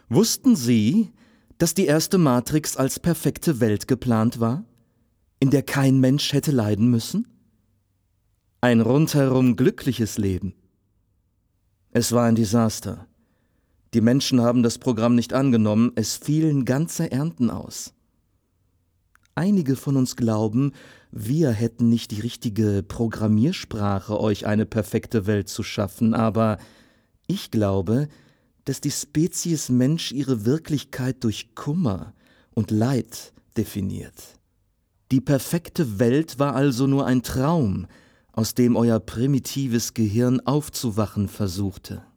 Wussten Sie, dass die erste Matrix als perfekte Welt geplant war, in der kein Mensch hätte leiden müssen? Ein rundherum glückliches Leben. Es war ein Desaster. Die Menschen haben das Programm nicht angenommen, es fielen ganze Ernten aus. Einige von uns glauben, wir hätten nicht die richtige Programmiersprache, euch eine perfekte Welt zu schaffen, aber ich glaube, dass die Spezies Mensch ihre Wirklichkeit durch Kummer und Leid definiert. Die perfekte Welt war also nur ein Traum, aus dem euer primitives Gehirn aufzuwachen versuchte.